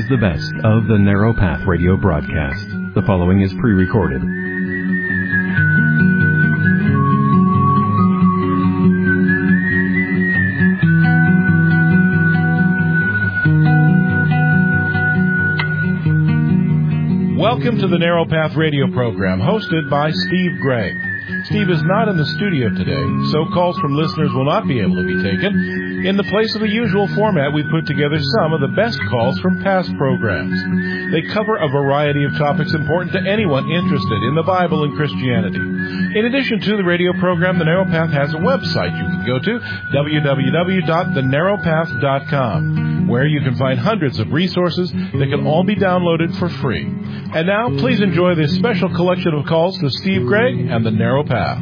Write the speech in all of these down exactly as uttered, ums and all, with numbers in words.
is the best of the Narrow Path radio broadcast. The following is pre-recorded. Welcome to the Narrow Path radio program, hosted by Steve Gregg. Steve is not in the studio today, so calls from listeners will not be able to be taken. In the place of the usual format, we put together some of the best calls from past programs. They cover a variety of topics important to anyone interested in the Bible and Christianity. In addition to the radio program, The Narrow Path has a website you can go to, w w w dot the narrow path dot com, where you can find hundreds of resources that can all be downloaded for free. And now, please enjoy this special collection of calls to Steve Gregg and The Narrow Path.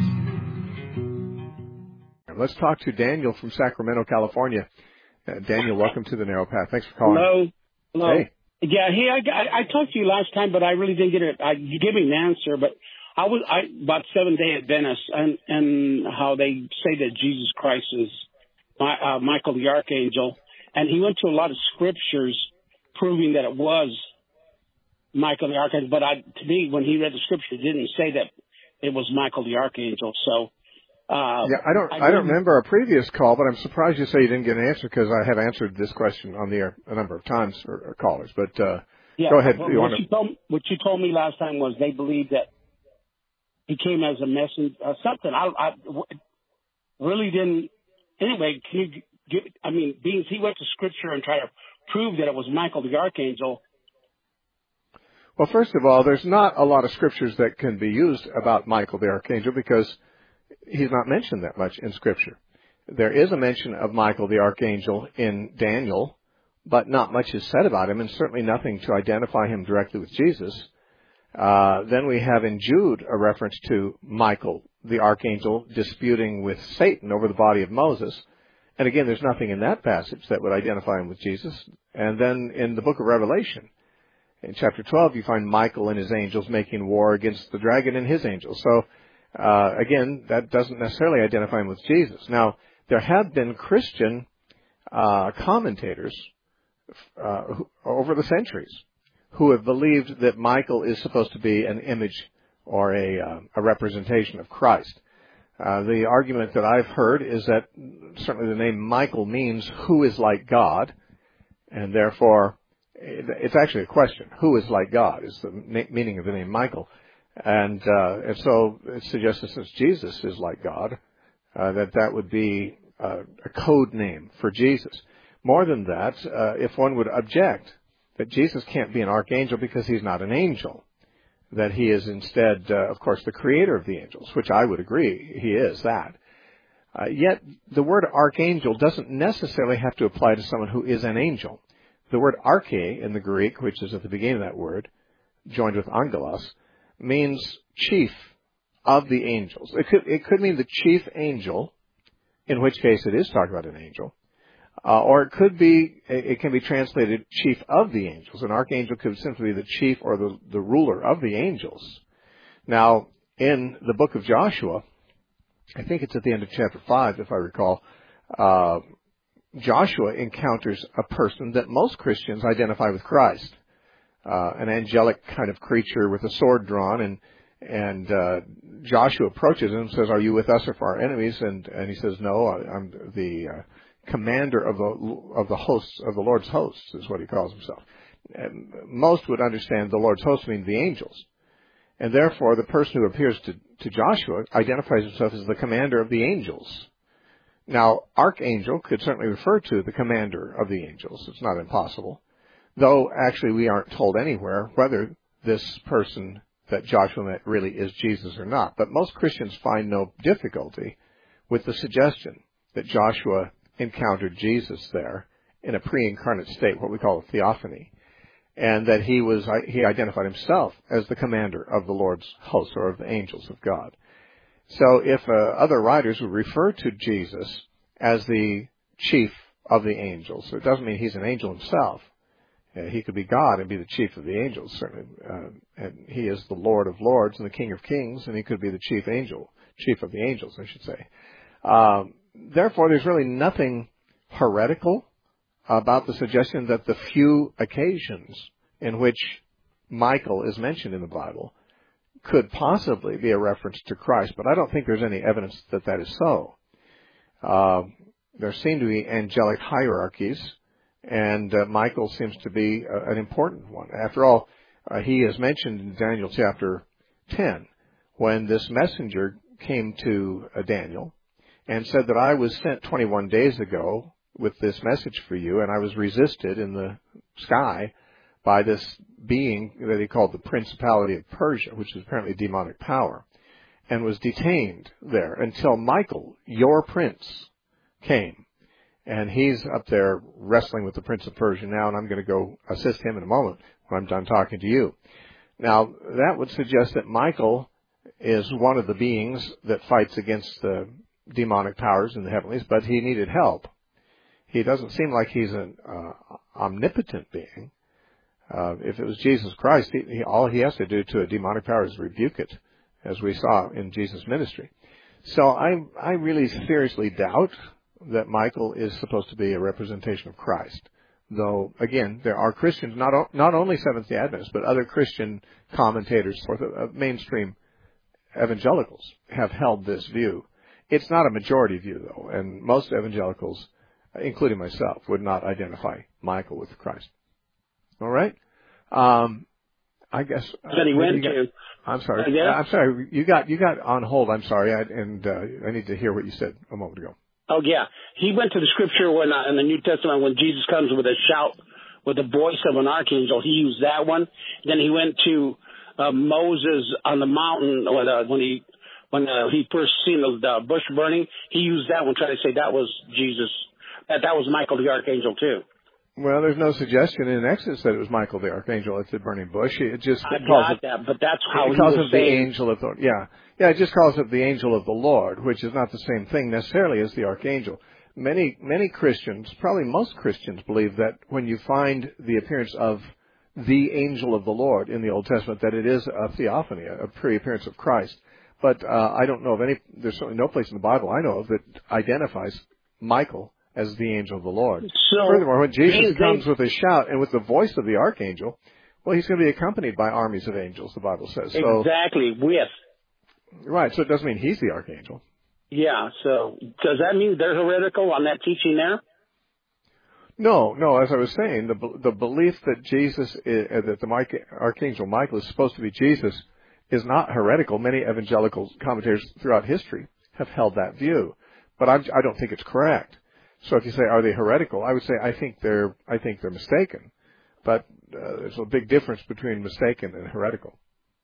Let's talk to Daniel from Sacramento, California. Uh, Daniel, welcome to The Narrow Path. Thanks for calling. Hello. Hello. Hey. Yeah, hey, I, I, I talked to you last time, but I really didn't get it. I, you gave me an answer, but I was I, about Seventh-day Adventist and, and how they say that Jesus Christ is my, uh, Michael the Archangel. And he went to a lot of scriptures proving that it was Michael the Archangel. But I, to me, when he read the scripture, it didn't say that it was Michael the Archangel. So... Uh, yeah, I don't. I, I don't remember our previous call, but I'm surprised you say you didn't get an answer because I have answered this question on the air a number of times for our callers. But uh, yeah, go ahead. What, you what, wanna... you told, what you told me last time was they believed that he came as a messenger, uh, something. I, I really didn't. Anyway, can you give? I mean, being he went to Scripture and tried to prove that it was Michael the Archangel. Well, first of all, there's not a lot of scriptures that can be used about Michael the Archangel because he's not mentioned that much in Scripture. There is a mention of Michael the Archangel in Daniel, but not much is said about him, and certainly nothing to identify him directly with Jesus. Uh, then we have in Jude a reference to Michael the Archangel disputing with Satan over the body of Moses. And again, there's nothing in that passage that would identify him with Jesus. And then in the book of Revelation, in chapter twelve, you find Michael and his angels making war against the dragon and his angels. So, Uh, again, that doesn't necessarily identify him with Jesus. Now, there have been Christian uh, commentators uh, who, over the centuries who have believed that Michael is supposed to be an image or a, uh, a representation of Christ. Uh, the argument that I've heard is that certainly the name Michael means who is like God, and therefore it, it's actually a question. Who is like God is the na- meaning of the name Michael. And, uh, and so it suggests that since Jesus is like God, uh, that that would be uh, a code name for Jesus. More than that, uh, if one would object that Jesus can't be an archangel because he's not an angel, that he is instead, uh, of course, the creator of the angels, which I would agree he is that. Uh, yet the word archangel doesn't necessarily have to apply to someone who is an angel. The word arche in the Greek, which is at the beginning of that word, joined with angelos, means chief of the angels. It could it could mean the chief angel, in which case it is talking about an angel, uh, or it could be it can be translated chief of the angels. An archangel could simply be the chief or the, the ruler of the angels. Now, in the book of Joshua, I think it's at the end of chapter five, if I recall, uh, Joshua encounters a person that most Christians identify with Christ. Uh, an angelic kind of creature with a sword drawn, and and uh, Joshua approaches him and says, "Are you with us or for our enemies?" And and he says, "No, I'm the uh, commander of the of the hosts of the Lord's hosts," is what he calls himself. And most would understand the Lord's hosts mean the angels, and therefore the person who appears to to Joshua identifies himself as the commander of the angels. Now, archangel could certainly refer to the commander of the angels. It's not impossible. Though, actually, we aren't told anywhere whether this person that Joshua met really is Jesus or not. But most Christians find no difficulty with the suggestion that Joshua encountered Jesus there in a pre-incarnate state, what we call a theophany, and that he was he identified himself as the commander of the Lord's hosts, or of the angels of God. So if uh, other writers would refer to Jesus as the chief of the angels, so it doesn't mean he's an angel himself. Uh, he could be God and be the chief of the angels, certainly. Uh, and he is the Lord of lords and the King of kings, and he could be the chief angel, chief of the angels, I should say. Um, therefore, there's really nothing heretical about the suggestion that the few occasions in which Michael is mentioned in the Bible could possibly be a reference to Christ, but I don't think there's any evidence that that is so. Uh, there seem to be angelic hierarchies, and uh, Michael seems to be uh, an important one. After all, uh, he is mentioned in Daniel chapter ten, when this messenger came to uh, Daniel and said that I was sent twenty-one days ago with this message for you, and I was resisted in the sky by this being that he called the Principality of Persia, which is apparently demonic power, and was detained there until Michael, your prince, came. And he's up there wrestling with the Prince of Persia now, and I'm going to go assist him in a moment when I'm done talking to you. Now, that would suggest that Michael is one of the beings that fights against the demonic powers in the heavenlies, but he needed help. He doesn't seem like he's an uh, omnipotent being. Uh, if it was Jesus Christ, he, he, all he has to do to a demonic power is rebuke it, as we saw in Jesus' ministry. So I, I really seriously doubt that Michael is supposed to be a representation of Christ. Though, again, there are Christians, not, o- not only Seventh-day Adventists, but other Christian commentators, uh, mainstream evangelicals, have held this view. It's not a majority view, though, and most evangelicals, including myself, would not identify Michael with Christ. All right? Um, I guess. That he uh, went got, to. I'm sorry. Uh, yeah? I'm sorry. You got you got on hold. I'm sorry, I, and uh, I need to hear what you said a moment ago. Oh, yeah. He went to the scripture when uh, in the New Testament when Jesus comes with a shout with the voice of an archangel. He used that one. Then he went to uh, Moses on the mountain when, uh, when he when uh, he first seen the, the bush burning. He used that one, trying to say that was Jesus. That that was Michael the archangel too. Well, there's no suggestion in Exodus that it was Michael the archangel at the burning bush. It just I calls got it, that, but that's how it he calls was it the saying. angel of the yeah yeah. It just calls it the angel of the Lord, which is not the same thing necessarily as the archangel. Many many Christians, probably most Christians, believe that when you find the appearance of the angel of the Lord in the Old Testament, that it is a theophany, a pre-appearance of Christ. But uh, I don't know of any. There's certainly no place in the Bible I know of that identifies Michael as the angel of the Lord. So, furthermore, when Jesus they, comes they, with a shout and with the voice of the archangel, well, he's going to be accompanied by armies of angels, the Bible says. So, exactly, with. Right, so it doesn't mean he's the archangel. Yeah, so does that mean they're heretical on that teaching there? No, no, as I was saying, the the belief that Jesus, is, uh, that the Mike, archangel Michael is supposed to be Jesus is not heretical. Many evangelical commentators throughout history have held that view. But I'm, I don't think it's correct. So if you say, are they heretical? I would say, I think they're, I think they're mistaken. But uh, there's a big difference between mistaken and heretical.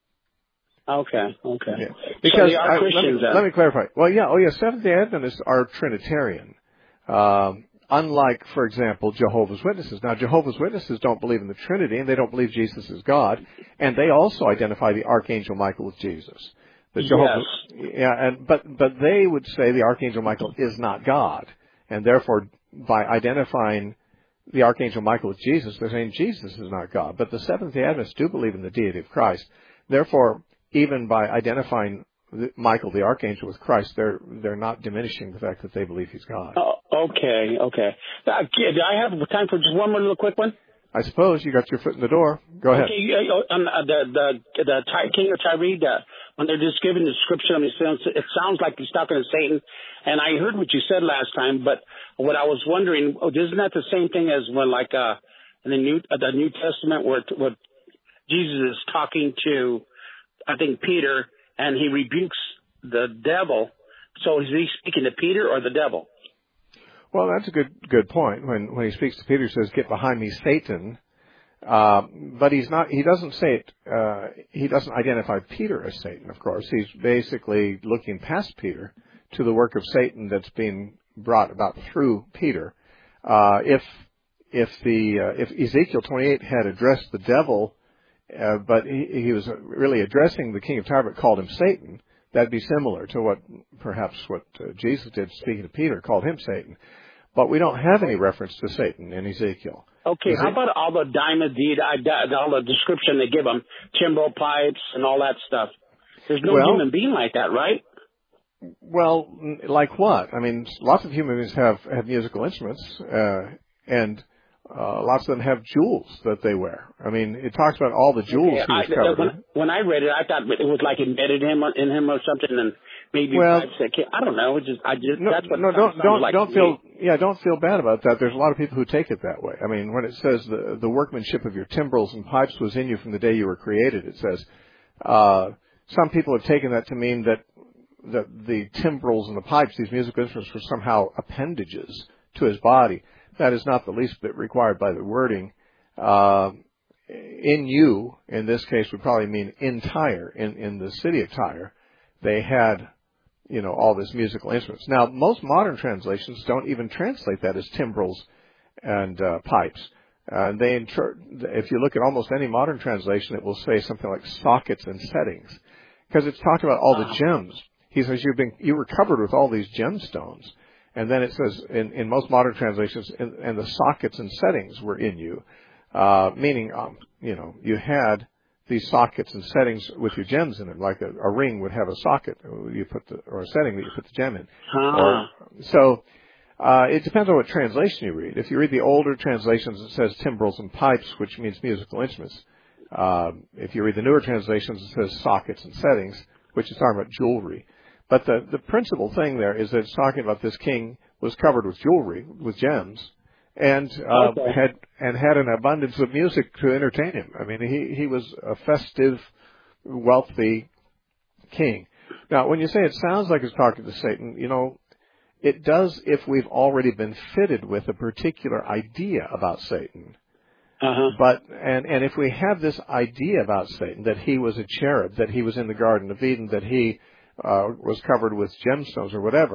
Okay, okay. Yeah. Because so they are I, Christians, let, me, then. let me clarify. Well, yeah, oh yeah, Seventh-day Adventists are Trinitarian. Um, unlike, for example, Jehovah's Witnesses. Now, Jehovah's Witnesses don't believe in the Trinity, and they don't believe Jesus is God, and they also identify the Archangel Michael with Jesus. The Jehovah's, yes. Yeah, and, but, but they would say the Archangel Michael is not God. And therefore, by identifying the Archangel Michael with Jesus, they're saying Jesus is not God. But the Seventh-day Adventists do believe in the deity of Christ. Therefore, even by identifying Michael the Archangel with Christ, they're they're not diminishing the fact that they believe he's God. Oh, okay, okay. Uh, do I have time for just one more little quick one? I suppose you got your foot in the door. Go ahead. Okay, uh, um, uh, the the the Ty, King of Tyre, uh, when they're just giving the description, I mean, it sounds, it sounds like he's talking to Satan. And I heard what you said last time, but what I was wondering, oh, isn't that the same thing as when, like, uh, in the New uh, the New Testament, where, where Jesus is talking to, I think, Peter, and he rebukes the devil. So is he speaking to Peter or the devil? Well, that's a good good point. When when he speaks to Peter, he says, "Get behind me, Satan." Uh, but he's not. He doesn't say it. Uh, he doesn't identify Peter as Satan. Of course, he's basically looking past Peter to the work of Satan that's being brought about through Peter. Uh, if if the uh, if Ezekiel twenty-eight had addressed the devil, uh, but he, he was really addressing the king of Tyre, but called him Satan, that'd be similar to what perhaps what uh, Jesus did, speaking to Peter, called him Satan. But we don't have any reference to Satan in Ezekiel. Okay, how about all the diamond deed, all the description they give them, timbrel pipes and all that stuff? There's no well, human being like that, right? Well, like what? I mean, lots of human beings have, have musical instruments, uh, and uh, lots of them have jewels that they wear. I mean, it talks about all the jewels yeah, he was I, covered when, in. when I read it, I thought it was like embedded him in him or something, and maybe Well, pipes that came. I don't know. It just, I just, no, that's what no, it don't, sounded don't, like don't to feel, me. yeah, don't feel bad about that. There's a lot of people who take it that way. I mean, when it says the the workmanship of your timbrels and pipes was in you from the day you were created, it says, uh, some people have taken that to mean that that the timbrels and the pipes, these musical instruments, were somehow appendages to his body. That is not the least bit required by the wording. Uh, in you, in this case, would probably mean in Tyre, in, in the city of Tyre, they had, you know, all this musical instruments. Now, most modern translations don't even translate that as timbrels and uh, pipes. Uh, they, inter- if you look at almost any modern translation, it will say something like sockets and settings, because it's talking about all the gems. He says you've been, you were covered with all these gemstones. And then it says in, in most modern translations, and, and the sockets and settings were in you, uh, meaning, um, you know, you had these sockets and settings with your gems in it, like a, a ring would have a socket you put the, or a setting that you put the gem in. Huh. Or, so uh, it depends on what translation you read. If you read the older translations, it says timbrels and pipes, which means musical instruments. Uh, if you read the newer translations, it says sockets and settings, which is talking about jewelry. But the, the principal thing there is that it's talking about this king was covered with jewelry, with gems, and uh, Okay. had and had an abundance of music to entertain him. I mean, he, he was a festive, wealthy king. Now, when you say it sounds like it's talking to Satan, you know, it does if we've already been fitted with a particular idea about Satan. Uh-huh. But and and if we have this idea about Satan, that he was a cherub, that he was in the Garden of Eden, that he Uh, was covered with gemstones or whatever,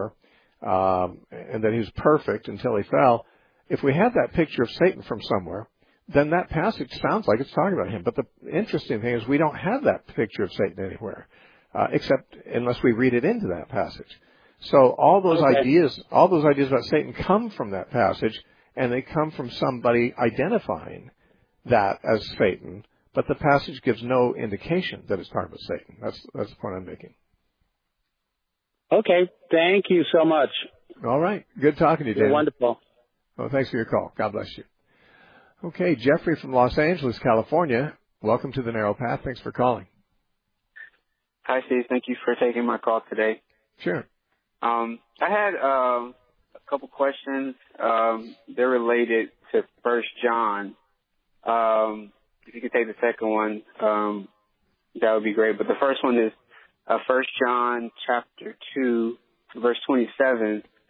um, and that he was perfect until he fell. If we have that picture of Satan from somewhere, then that passage sounds like it's talking about him. But the interesting thing is we don't have that picture of Satan anywhere, uh, except unless we read it into that passage. So all those Okay. ideas, all those ideas about Satan come from that passage, and they come from somebody identifying that as Satan. But the passage gives no indication that it's talking about Satan. That's that's the point I'm making. Okay. Thank you so much. All right. Good talking to you, Dan. You're wonderful. Well, thanks for your call. God bless you. Okay, Jeffrey from Los Angeles, California. Welcome to the Narrow Path. Thanks for calling. Hi, Steve. Thank you for taking my call today. Sure. Um, I had um, a couple questions. Um, they're related to First John. Um, if you could take the second one, um, that would be great. But the first one is Uh, First John chapter two, verse twenty-seven,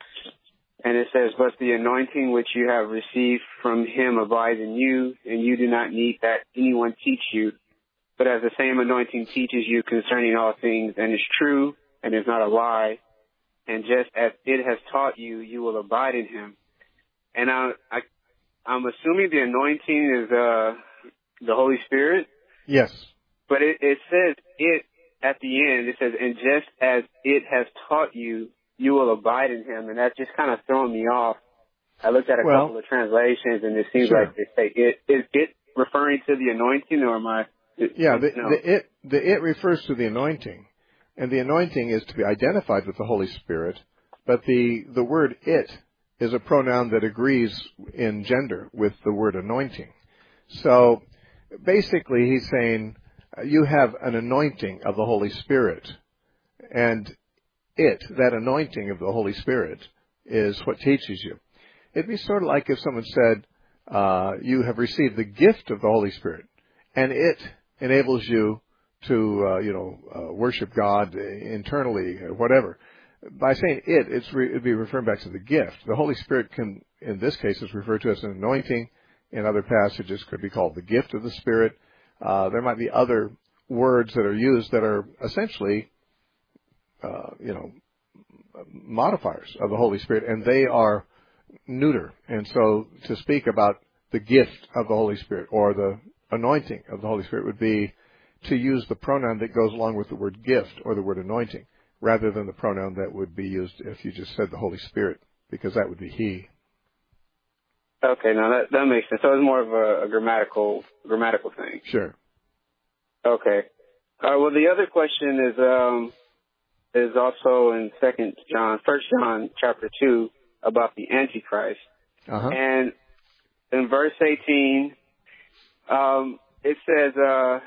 and it says, "But the anointing which you have received from him abides in you, and you do not need that anyone teach you. But as the same anointing teaches you concerning all things, and is true, and is not a lie, and just as it has taught you, you will abide in him." And I, I, I'm assuming the anointing is uh, the Holy Spirit. Yes. But it, it says it. At the end, it says, "And just as it has taught you, you will abide in him." And that's just kind of throwing me off. I looked at a well, couple of translations, and it seems sure. like they say it. Is it referring to the anointing, or am I? Yeah, the, no. the it the it refers to the anointing, and the anointing is to be identified with the Holy Spirit. But the the word "it" is a pronoun that agrees in gender with the word anointing. So basically, he's saying, you have an anointing of the Holy Spirit, and it, that anointing of the Holy Spirit, is what teaches you. It'd be sort of like if someone said, uh, you have received the gift of the Holy Spirit, and it enables you to, uh, you know, uh, worship God internally, or whatever. By saying it, it's re- it'd be referring back to the gift. The Holy Spirit can, in this case, is referred to as an anointing. In other passages, could be called the gift of the Spirit. Uh, there might be other words that are used that are essentially, uh, you know, modifiers of the Holy Spirit, and they are neuter. And so to speak about the gift of the Holy Spirit or the anointing of the Holy Spirit would be to use the pronoun that goes along with the word gift or the word anointing, rather than the pronoun that would be used if you just said the Holy Spirit, because that would be he. Okay, now that that makes sense. So it's more of a, a grammatical grammatical thing. Sure. Okay. Uh, well, the other question is um, is also in Second John, First John chapter two, about the Antichrist. Uh-huh. And in verse eighteen, um, it says, uh,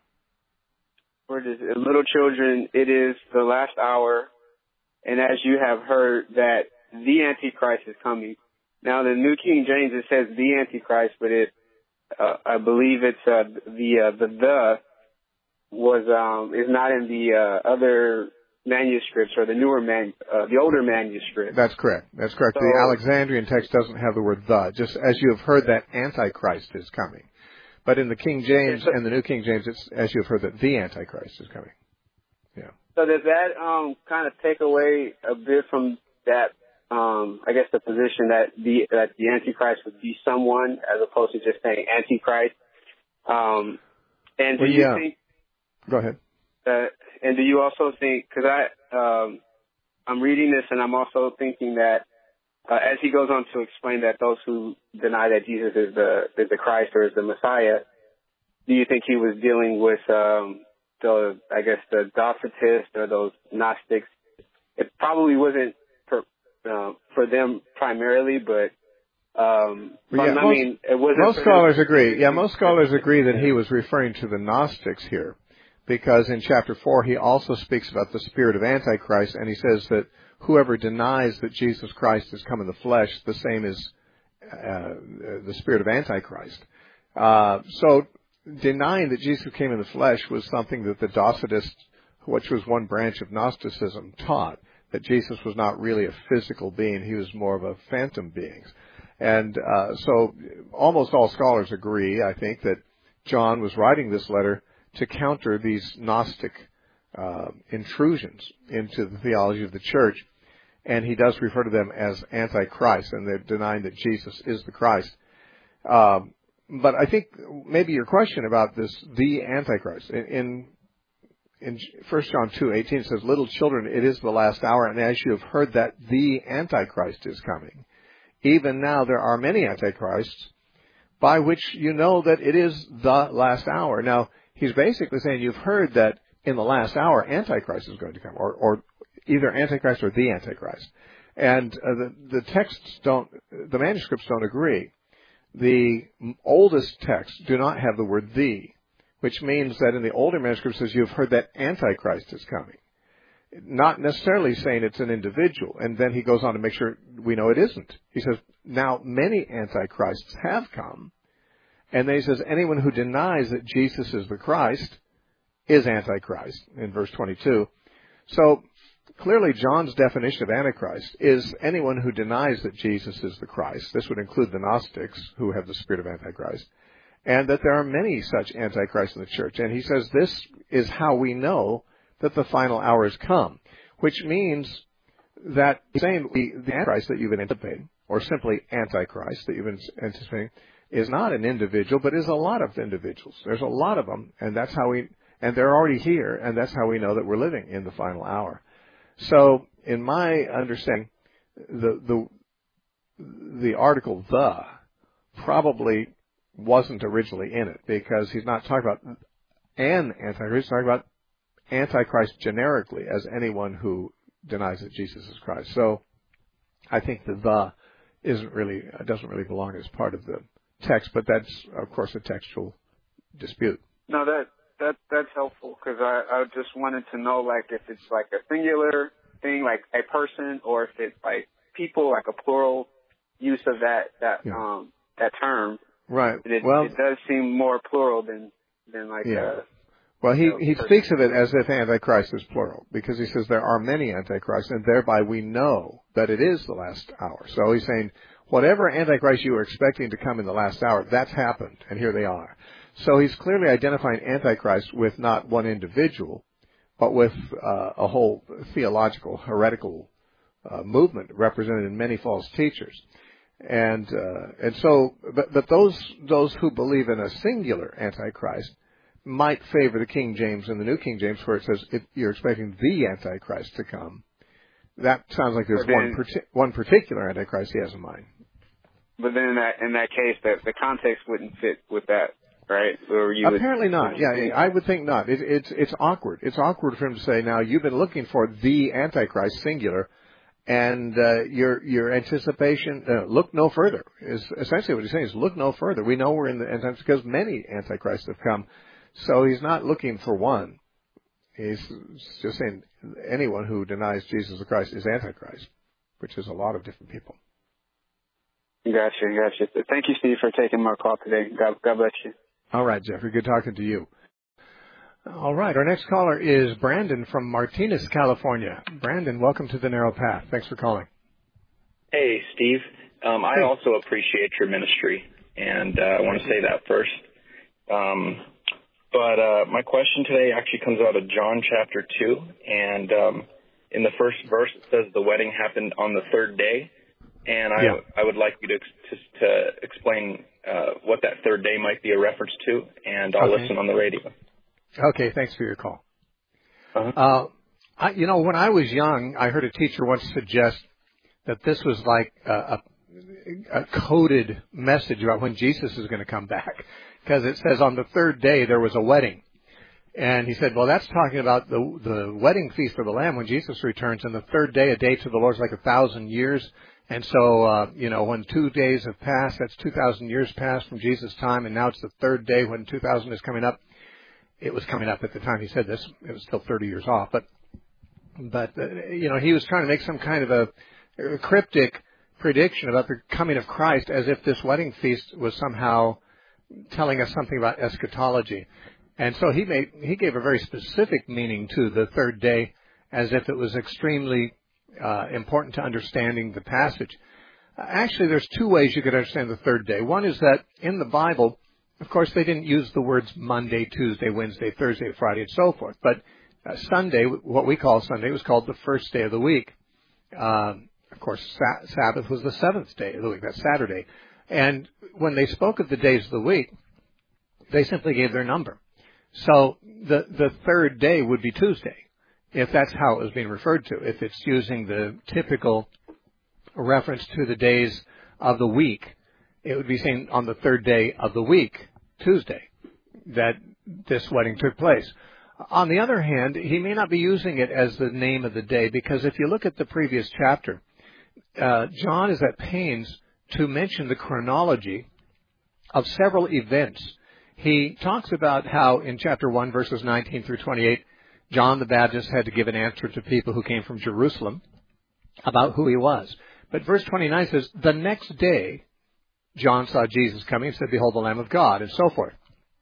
where does it, little children, it is the last hour, and as you have heard that the Antichrist is coming. Now, the New King James, it says the Antichrist, but it, uh, I believe it's, uh, the, uh, the, the was, um, is not in the, uh, other manuscripts or the newer man, uh, the older manuscripts. That's correct. That's correct. So, the Alexandrian text doesn't have the word the, just as you have heard that Antichrist is coming. But in the King James so, and the New King James, it's as you have heard that the Antichrist is coming. Yeah. So does that, um, kind of take away a bit from that, um, I guess the position that the, that the Antichrist would be someone as opposed to just saying Antichrist? Um, and do well, you yeah. think, Go ahead. Uh, and do you also think, because I, um, I'm reading this and I'm also thinking that uh, as he goes on to explain that those who deny that Jesus is the is the Christ or is the Messiah, do you think he was dealing with um, the, I guess, the Docetists or those Gnostics? It probably wasn't for, uh, for them primarily, but um, yeah, I most, mean, it wasn't. Most scholars agree. Yeah, most scholars agree that he was referring to the Gnostics here. Because in chapter four, he also speaks about the spirit of Antichrist, and he says that whoever denies that Jesus Christ has come in the flesh, the same is uh, the spirit of Antichrist. Uh, so denying that Jesus came in the flesh was something that the Docetists, which was one branch of Gnosticism, taught, that Jesus was not really a physical being. He was more of a phantom being. And uh, so almost all scholars agree, I think, that John was writing this letter to counter these Gnostic uh, intrusions into the theology of the church. And he does refer to them as Antichrist, and they're denying that Jesus is the Christ. Um, but I think maybe your question about this, the Antichrist, in, in, in First John two eighteen it says, little children, it is the last hour, and as you have heard that the Antichrist is coming. Even now there are many Antichrists, by which you know that it is the last hour. Now, he's basically saying you've heard that in the last hour Antichrist is going to come, or, or either Antichrist or the Antichrist. And uh, the, the texts don't, the manuscripts don't agree. The oldest texts do not have the word the, which means that in the older manuscripts it says you've heard that Antichrist is coming. Not necessarily saying it's an individual. And then he goes on to make sure we know it isn't. He says, now many Antichrists have come. And then he says, anyone who denies that Jesus is the Christ is Antichrist, in verse twenty-two. So, clearly John's definition of Antichrist is anyone who denies that Jesus is the Christ. This would include the Gnostics, who have the spirit of Antichrist. And that there are many such Antichrists in the church. And he says this is how we know that the final hour has come. Which means that saying the, the Antichrist that you've been anticipating, or simply Antichrist that you've been anticipating, is not an individual, but is a lot of individuals. There's a lot of them, and that's how we, and they're already here, and that's how we know that we're living in the final hour. So, in my understanding, the the the article "the" probably wasn't originally in it, because he's not talking about an Antichrist, he's talking about Antichrist generically as anyone who denies that Jesus is Christ. So, I think the "the" isn't really, doesn't really belong as part of the text, but that's, of course, a textual dispute. No, that that that's helpful, because I, I just wanted to know, like, if it's like a singular thing, like a person, or if it's like people, like a plural use of that that yeah. um that term. Right. It, well, it does seem more plural than than like yeah. a. Well, he, you know, he speaks of it as if Antichrist is plural, because he says there are many Antichrists, and thereby we know that it is the last hour. So he's saying, whatever Antichrist you were expecting to come in the last hour, that's happened, and here they are. So he's clearly identifying Antichrist with not one individual, but with uh, a whole theological, heretical uh, movement represented in many false teachers. And uh, and so, but, but those those who believe in a singular Antichrist might favor the King James and the New King James, where it says if you're expecting the Antichrist to come. That sounds like there's then, one parti- one particular Antichrist he has in mind. But then in that in that case, the the context wouldn't fit with that, right? Or you Apparently would, not. Yeah, think? I would think not. It, it's it's awkward. It's awkward for him to say, now you've been looking for the Antichrist singular, And uh, your your anticipation, uh, look no further, is essentially what he's saying is look no further. We know we're in the end times because many antichrists have come. So he's not looking for one. He's just saying anyone who denies Jesus Christ is antichrist, which is a lot of different people. Gotcha, gotcha. Thank you, Steve, for taking my call today. God, God bless you. All right, Jeffrey. Good talking to you. All right. Our next caller is Brandon from Martinez, California. Brandon, welcome to the Narrow Path. Thanks for calling. Hey, Steve. Um, I hey. also appreciate your ministry, and uh, I want to say that first. Um, but uh, my question today actually comes out of John chapter two, and um, in the first verse it says the wedding happened on the third day, and I, yeah. I would like you to, to, to explain uh, what that third day might be a reference to, and I'll okay. listen on the radio. Okay, thanks for your call. Uh-huh. Uh, I, you know, when I was young, I heard a teacher once suggest that this was like a, a, a coded message about when Jesus is going to come back, because it says on the third day there was a wedding. And he said, well, that's talking about the the wedding feast of the Lamb when Jesus returns, and the third day, a day to the Lord is like a thousand years. And so, uh, you know, when two days have passed, that's two thousand years passed from Jesus' time, and now it's the third day when two thousand is coming up. It was coming up at the time he said this. It was still thirty years off. But, but uh, you know, he was trying to make some kind of a, a cryptic prediction about the coming of Christ as if this wedding feast was somehow telling us something about eschatology. And so he made he gave a very specific meaning to the third day as if it was extremely uh, important to understanding the passage. Uh, actually, there's two ways you could understand the third day. One is that in the Bible, of course, they didn't use the words Monday, Tuesday, Wednesday, Thursday, Friday, and so forth. But uh, Sunday, what we call Sunday, was called the first day of the week. Um, of course, sa- Sabbath was the seventh day of the week. That's Saturday. And when they spoke of the days of the week, they simply gave their number. So the the third day would be Tuesday, if that's how it was being referred to, if it's using the typical reference to the days of the week. It would be saying on the third day of the week, Tuesday, that this wedding took place. On the other hand, he may not be using it as the name of the day, because if you look at the previous chapter, uh, John is at pains to mention the chronology of several events. He talks about how in chapter one, verses nineteen through twenty-eight, John the Baptist had to give an answer to people who came from Jerusalem about who he was. But verse twenty-nine says, the next day, John saw Jesus coming and said, behold, the Lamb of God, and so forth,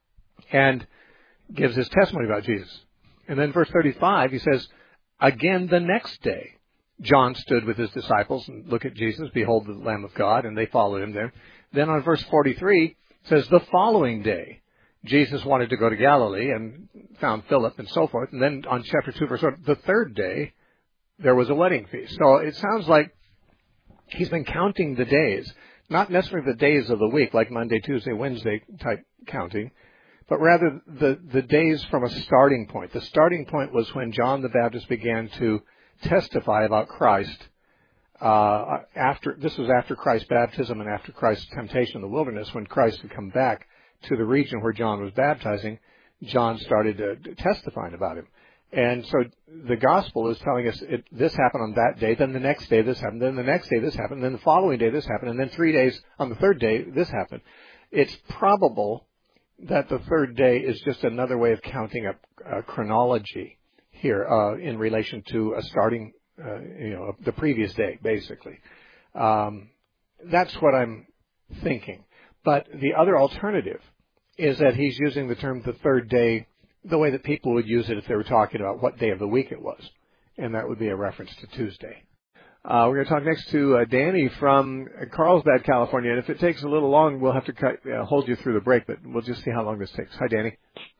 and gives his testimony about Jesus. And then verse thirty-five, he says, again the next day, John stood with his disciples and looked at Jesus, behold, the Lamb of God, and they followed him there. Then on verse forty-three, it says, the following day, Jesus wanted to go to Galilee and found Philip and so forth. And then on chapter two, verse one, the third day, there was a wedding feast. So it sounds like he's been counting the days. Not necessarily the days of the week, like Monday, Tuesday, Wednesday type counting, but rather the, the days from a starting point. The starting point was when John the Baptist began to testify about Christ. Uh, after this was after Christ's baptism and after Christ's temptation in the wilderness, when Christ had come back to the region where John was baptizing, John started uh, testifying about him. And so the gospel is telling us it, this happened on that day, then the next day this happened, then the next day this happened, then the following day this happened, and then three days on the third day this happened. It's probable that the third day is just another way of counting up uh, chronology here uh, in relation to a starting, uh, you know, the previous day, basically. Um, that's what I'm thinking. But the other alternative is that he's using the term the third day the way that people would use it if they were talking about what day of the week it was. And that would be a reference to Tuesday. Uh, we're going to talk next to uh, Danny from Carlsbad, California. And if it takes a little long, we'll have to cut, uh, hold you through the break, but we'll just see how long this takes. Hi, Danny.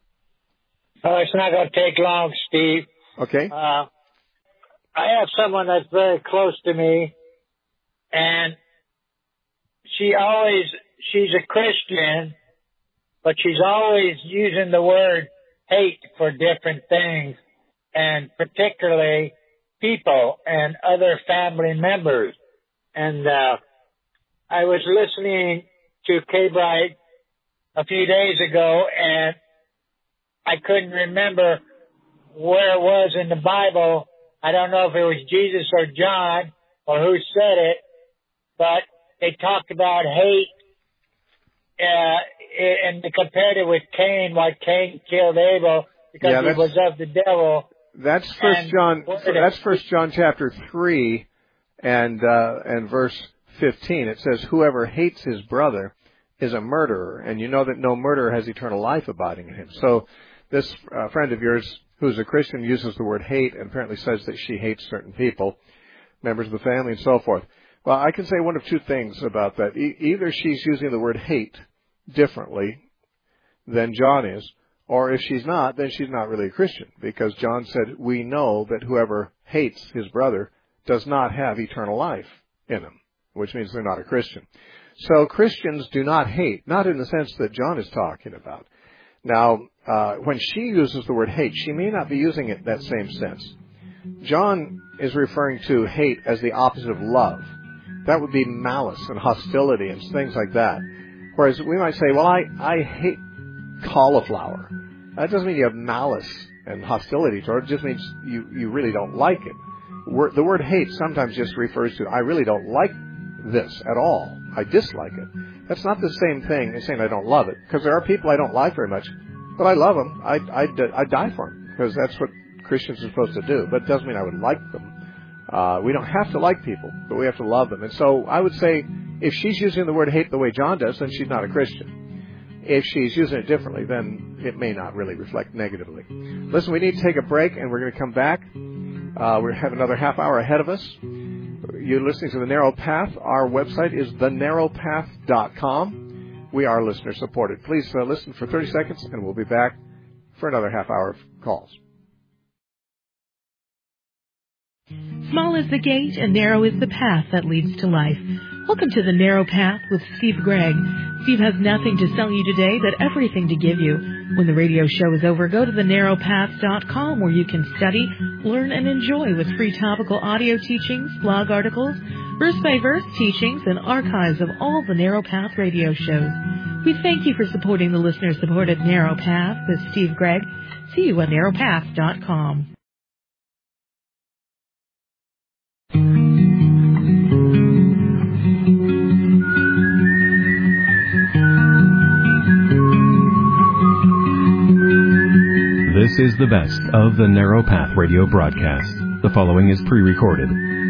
Oh, it's not going to take long, Steve. Okay. Uh, I have someone that's very close to me, and she always, she's a Christian, but she's always using the word hate for different things, and particularly people and other family members. And uh, I was listening to K-Bright a few days ago, and I couldn't remember where it was in the Bible. I don't know if it was Jesus or John, or who said it, but they talked about hate, uh, and they compared it with Cain, why Cain killed Abel because yeah, he was of the devil. That's First John. That's First John chapter three, and uh, and verse fifteen. It says, "Whoever hates his brother is a murderer, and you know that no murderer has eternal life abiding in him." So, this uh, friend of yours, who's a Christian, uses the word hate, and apparently says that she hates certain people, members of the family, and so forth. Well, I can say one of two things about that. E- either she's using the word hate differently than John is, or if she's not, then she's not really a Christian, because John said, we know that whoever hates his brother does not have eternal life in him, which means they're not a Christian. So Christians do not hate, not in the sense that John is talking about. Now, uh, when she uses the word hate, she may not be using it in that same sense. John is referring to hate as the opposite of love. That would be malice and hostility and things like that. Whereas we might say, well, I, I hate cauliflower. That doesn't mean you have malice and hostility toward it. It just means you, you really don't like it. Word, the word hate sometimes just refers to, I really don't like this at all. I dislike it. That's not the same thing as saying I don't love it. Because there are people I don't like very much, but I love them. I, I, I die for them, because that's what Christians are supposed to do. But it doesn't mean I would like them. Uh, we don't have to like people, but we have to love them. And so I would say if she's using the word hate the way John does, then she's not a Christian. If she's using it differently, then it may not really reflect negatively. Listen, we need to take a break, and we're going to come back. Uh, we have another half hour ahead of us. You're listening to The Narrow Path. Our website is the narrow path dot com. We are listener supported. Please uh, listen for thirty seconds, and we'll be back for another half hour of calls. Small is the gate and narrow is the path that leads to life. Welcome to The Narrow Path with Steve Gregg. Steve has nothing to sell you today, but everything to give you. When the radio show is over, go to the narrow path dot com where you can study, learn, and enjoy with free topical audio teachings, blog articles, verse-by-verse teachings, and archives of all the Narrow Path radio shows. We thank you for supporting the listener-supported Narrow Path with Steve Gregg. See you at narrow path dot com. This is the best of the Narrow Path radio broadcast. The following is pre-recorded.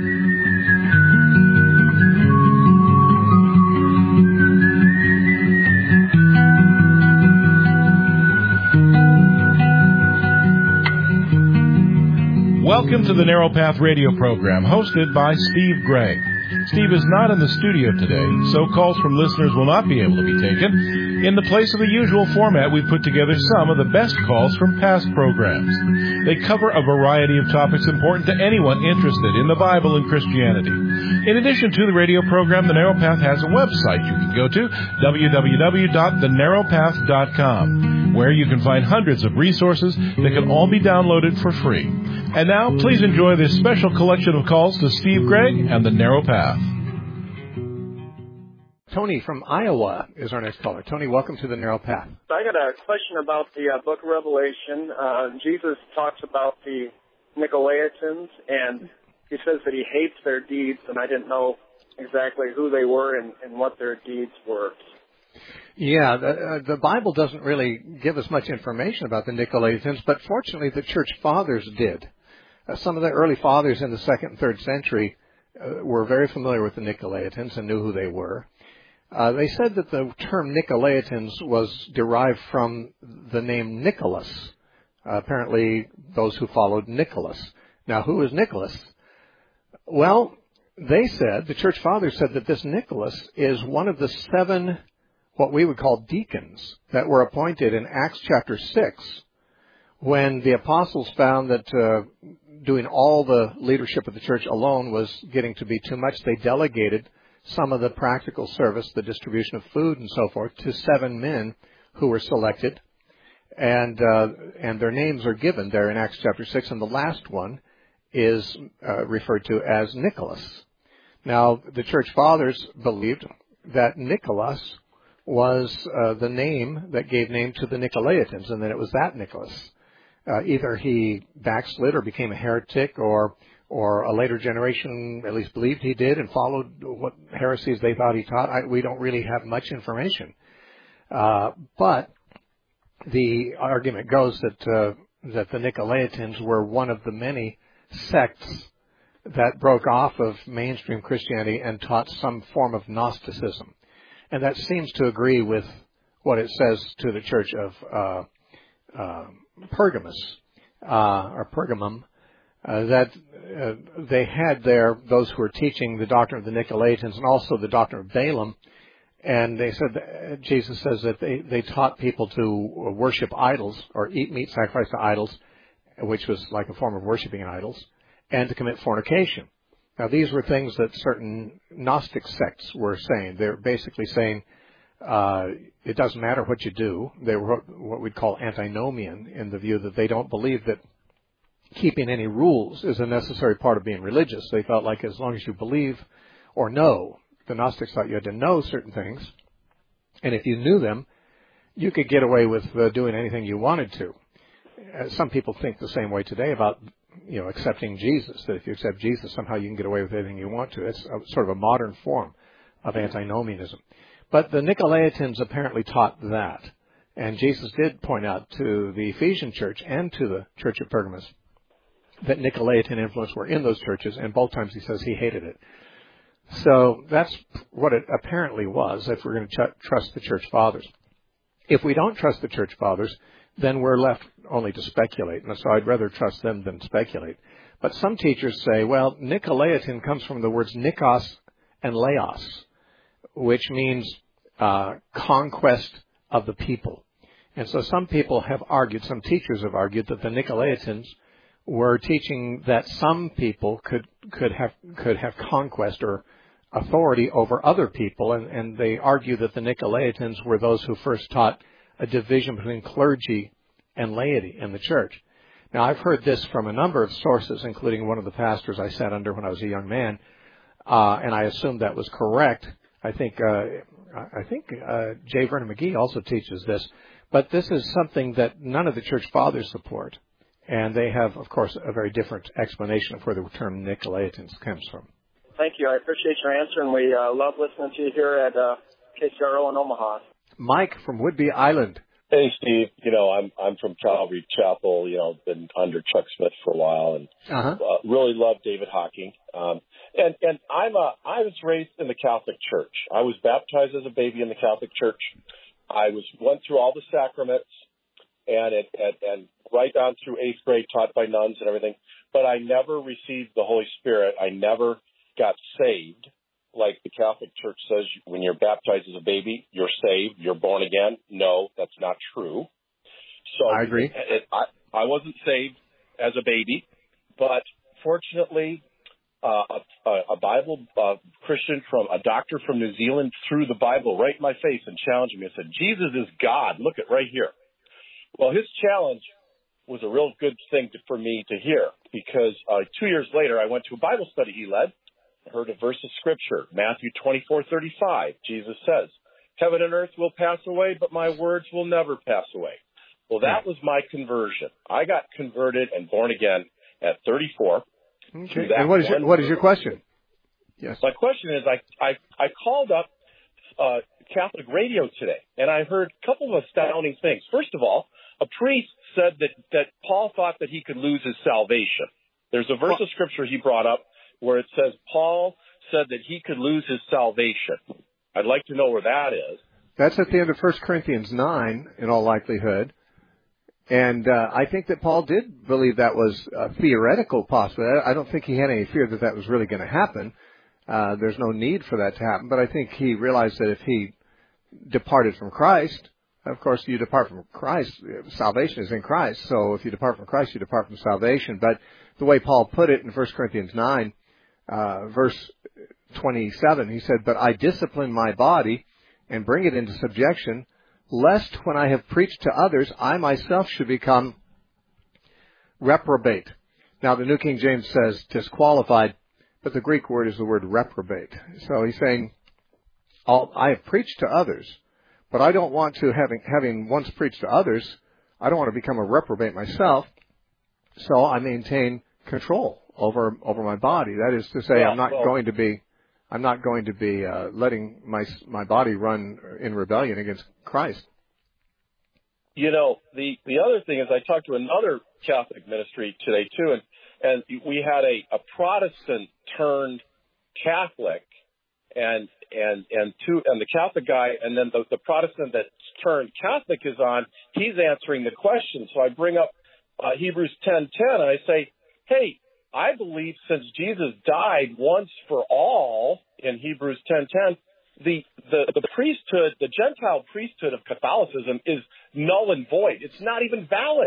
Welcome to the Narrow Path radio program, hosted by Steve Gregg. Steve is not in the studio today, so calls from listeners will not be able to be taken. In the place of the usual format, we've put together some of the best calls from past programs. They cover a variety of topics important to anyone interested in the Bible and Christianity. In addition to the radio program, The Narrow Path has a website you can go to, w w w dot the narrow path dot com, where you can find hundreds of resources that can all be downloaded for free. And now, please enjoy this special collection of calls to Steve Gregg and The Narrow Path. Tony from Iowa is our next caller. Tony, welcome to The Narrow Path. I got a question about the uh, book of Revelation. Uh, Jesus talks about the Nicolaitans, and he says that he hates their deeds, and I didn't know exactly who they were and, and what their deeds were. Yeah, the, uh, the Bible doesn't really give us much information about the Nicolaitans, but fortunately the church fathers did. Uh, some of the early fathers in the second and third century uh, were very familiar with the Nicolaitans and knew who they were. Uh, they said that the term Nicolaitans was derived from the name Nicholas. Uh, apparently, those who followed Nicholas. Now, who is Nicholas? Well, they said, the church fathers said that this Nicholas is one of the seven, what we would call deacons, that were appointed in Acts chapter six, when the apostles found that uh, doing all the leadership of the church alone was getting to be too much. They delegated some of the practical service, the distribution of food and so forth, to seven men who were selected. And uh, and their names are given there in Acts chapter six, and the last one is uh, referred to as Nicholas. Now, the church fathers believed that Nicholas was uh, the name that gave name to the Nicolaitans, and that it was that Nicholas. Uh, either he backslid or became a heretic, or or a later generation at least believed he did and followed what heresies they thought he taught. I, we don't really have much information. Uh, but the argument goes that uh, that the Nicolaitans were one of the many sects that broke off of mainstream Christianity and taught some form of Gnosticism. And that seems to agree with what it says to the church of uh, uh, Pergamus, uh, or Pergamum, uh, that uh, they had there those who were teaching the doctrine of the Nicolaitans and also the doctrine of Balaam. And they said, that, Jesus says that they, they taught people to worship idols or eat meat sacrificed to idols, which was like a form of worshiping idols, and to commit fornication. Now, these were things that certain Gnostic sects were saying. They're basically saying uh, it doesn't matter what you do. They were what we'd call antinomian in the view that they don't believe that keeping any rules is a necessary part of being religious. They felt like as long as you believe or know, the Gnostics thought you had to know certain things, and if you knew them, you could get away with uh, doing anything you wanted to. Uh, some people think the same way today about, you know, accepting Jesus, that if you accept Jesus, somehow you can get away with anything you want to. It's a, sort of a modern form of antinomianism. But the Nicolaitans apparently taught that, and Jesus did point out to the Ephesian church and to the church of Pergamus that Nicolaitan influence were in those churches, and both times he says he hated it. So that's what it apparently was, if we're going to ch- trust the church fathers. If we don't trust the church fathers, then we're left only to speculate. And so I'd rather trust them than speculate. But some teachers say, well, Nicolaitan comes from the words nikos and laos, which means uh, conquest of the people. And so some people have argued, some teachers have argued that the Nicolaitans were teaching that some people could could have could have conquest or authority over other people, and, and they argue that the Nicolaitans were those who first taught a division between clergy and laity in the church. Now, I've heard this from a number of sources, including one of the pastors I sat under when I was a young man, uh, and I assumed that was correct. I think uh, I think uh, J. Vernon McGee also teaches this, but this is something that none of the church fathers support. And they have, of course, a very different explanation of where the term Nicolaitans comes from. Thank you. I appreciate your answer, and we uh, love listening to you here at uh, K C R O in Omaha. Mike from Whidbey Island. Hey, Steve. You know, I'm I'm from Calvary Chapel. You know, been under Chuck Smith for a while, and uh-huh. uh, really love David Hocking. Um, and and I'm a I was raised in the Catholic Church. I was baptized as a baby in the Catholic Church. I was went through all the sacraments, and it and, and right down through eighth grade, taught by nuns and everything. But I never received the Holy Spirit. I never got saved, like the Catholic Church says. When you're baptized as a baby, you're saved, you're born again. No, that's not true. So I agree. It, it, I, I wasn't saved as a baby, but fortunately, uh, a, a Bible uh, Christian from a doctor from New Zealand threw the Bible right in my face and challenged me and said, "Jesus is God. Look at right here." Well, his challenge was a real good thing to, for me to hear, because uh, two years later, I went to a Bible study he led. I heard a verse of Scripture, Matthew twenty-four thirty-five. Jesus says, "Heaven and earth will pass away, but my words will never pass away." Well, that was my conversion. I got converted and born again at thirty-four. Okay. And what is your, what is your question? Yes. My question is, I I, I called up uh, Catholic radio today, and I heard a couple of astounding things. First of all, a priest said that, that Paul thought that he could lose his salvation. There's a verse of Scripture he brought up where it says Paul said that he could lose his salvation. I'd like to know where that is. That's at the end of First Corinthians nine, in all likelihood. And uh, I think that Paul did believe that was a theoretical possibility. I don't think he had any fear that that was really going to happen. Uh, there's no need for that to happen. But I think he realized that if he departed from Christ, of course, you depart from Christ. Salvation is in Christ. So if you depart from Christ, you depart from salvation. But the way Paul put it in First Corinthians nine, uh, verse twenty-seven, he said, "But I discipline my body and bring it into subjection, lest when I have preached to others, I myself should become reprobate." Now, the New King James says disqualified, but the Greek word is the word reprobate. So he's saying, I'll, I have preached to others, but I don't want to, having, having once preached to others, I don't want to become a reprobate myself, so I maintain control over over my body. That is to say, well, I'm not well, going to be I'm not going to be uh, letting my my body run in rebellion against Christ. You know, the the other thing is, I talked to another Catholic ministry today too, and and we had a, a Protestant turned Catholic, and and and two and the Catholic guy, and then the, the Protestant that's turned Catholic is on. He's answering the question. So I bring up uh, Hebrews ten ten, and I say, hey, I believe since Jesus died once for all in Hebrews ten ten, the the the priesthood, the Gentile priesthood of Catholicism is null and void. It's not even valid.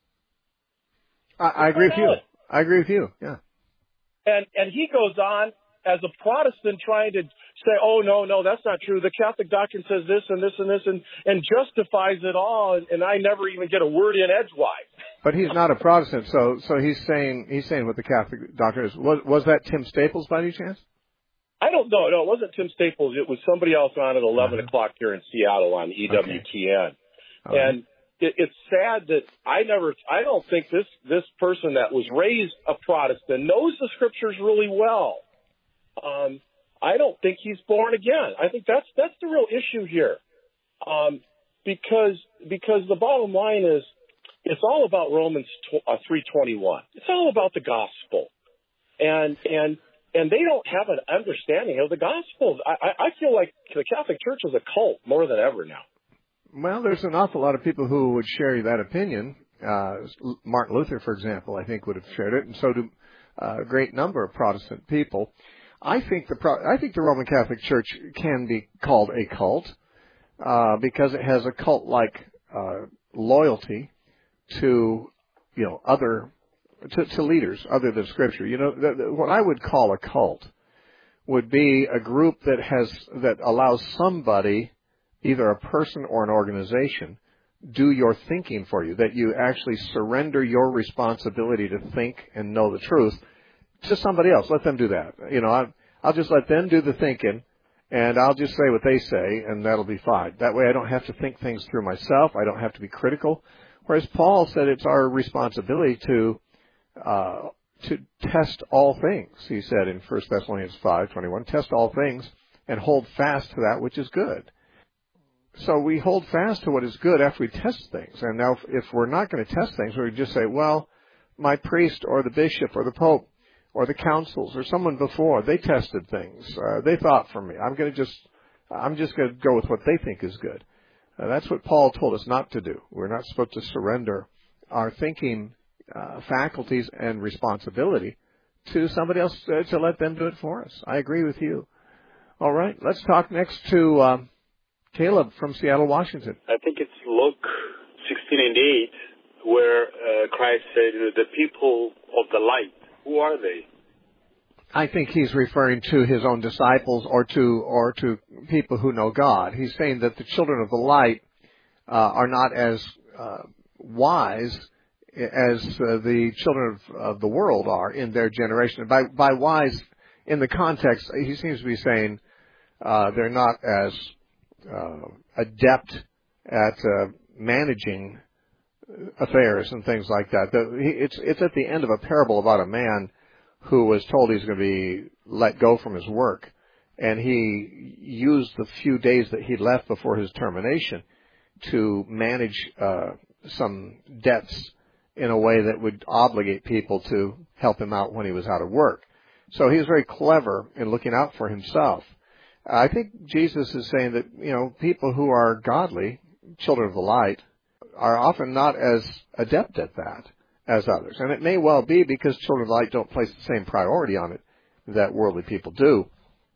I, I agree with you. I agree with you. Yeah. And and he goes on as a Protestant trying to say, oh, no, no, that's not true. The Catholic doctrine says this and this and this and, and justifies it all, and, and I never even get a word in edgewise. But he's not a Protestant, so so he's saying he's saying what the Catholic doctrine is. Was, was that Tim Staples by any chance? I don't know. No, it wasn't Tim Staples. It was somebody else on at eleven uh-huh. o'clock here in Seattle on E W T N. Okay. Uh-huh. And it, it's sad that I never, I don't think this, this person that was raised a Protestant knows the scriptures really well. Um, I don't think he's born again. I think that's, that's the real issue here. Um, because, because the bottom line is, it's all about Romans three twenty-one. It's all about the gospel. And, and, and they don't have an understanding of the gospel. I, I feel like the Catholic Church is a cult more than ever now. Well, there's an awful lot of people who would share that opinion. Uh, Martin Luther, for example, I think would have shared it, and so do uh, a great number of Protestant people. I think the Pro- I think the Roman Catholic Church can be called a cult uh, because it has a cult-like uh, loyalty to, you know, other to, to leaders other than Scripture. You know, th- th- what I would call a cult would be a group that has that allows somebody, either a person or an organization, do your thinking for you, that you actually surrender your responsibility to think and know the truth to somebody else. Let them do that. You know, I'll, I'll just let them do the thinking, and I'll just say what they say, and that'll be fine. That way I don't have to think things through myself. I don't have to be critical. Whereas Paul said it's our responsibility to uh, to test all things. He said in First Thessalonians five twenty-one, test all things and hold fast to that which is good. So we hold fast to what is good after we test things. And now if we're not going to test things, we just say, well, my priest or the bishop or the pope or the councils or someone before, they tested things. Uh, they thought for me. I'm going to just, I'm just going to go with what they think is good. Uh, that's what Paul told us not to do. We're not supposed to surrender our thinking uh, faculties and responsibility to somebody else uh, to let them do it for us. I agree with you. All right, let's talk next to um, Caleb from Seattle, Washington. I think it's Luke sixteen and eight where uh, Christ said, the people of the light, who are they? I think he's referring to his own disciples or to or to people who know God. He's saying that the children of the light uh, are not as uh, wise as uh, the children of, of the world are in their generation. By, by wise, in the context, he seems to be saying uh, they're not as uh, adept at uh, managing affairs and things like that. The, he, it's, it's at the end of a parable about a man who was told he's going to be let go from his work. And he used the few days that he left before his termination to manage uh, some debts in a way that would obligate people to help him out when he was out of work. So he was very clever in looking out for himself. I think Jesus is saying that, you know, people who are godly, children of the light, are often not as adept at that as others. And it may well be because children of the light don't place the same priority on it that worldly people do.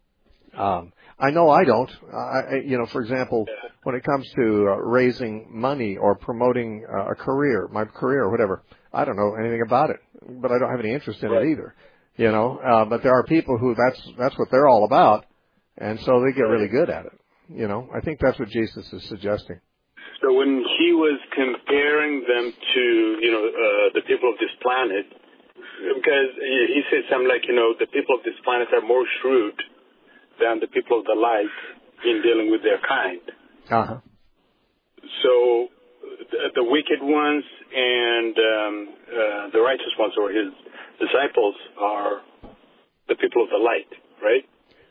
Um, I know I don't. I, you know, for example, when it comes to uh, raising money or promoting uh, a career, my career or whatever, I don't know anything about it, but I don't have any interest in right. it either. You know, uh, but there are people who that's that's what they're all about, and so they get really good at it. You know, I think that's what Jesus is suggesting. So when he was comparing them to, you know, uh, the people of this planet, because he said something like, you know, the people of this planet are more shrewd than the people of the light in dealing with their kind. Uh-huh. So the, the wicked ones and um, uh, the righteous ones, or his disciples, are the people of the light, right?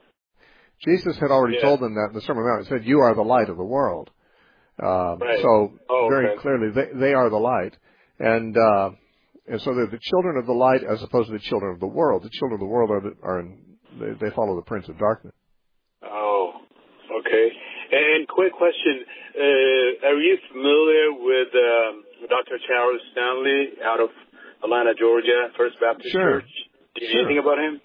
Jesus had already yeah. told them that in the Sermon on the Mount. He said, "You are the light of the world." Um, right. So oh, very okay. clearly, they, they are the light, and uh, and so they're the children of the light as opposed to the children of the world. The children of the world are the, are in, they, they follow the prince of darkness. Oh, okay. And quick question: uh, Are you familiar with um, Doctor Charles Stanley out of Atlanta, Georgia, First Baptist Sure. Church? Do you sure. know anything about him?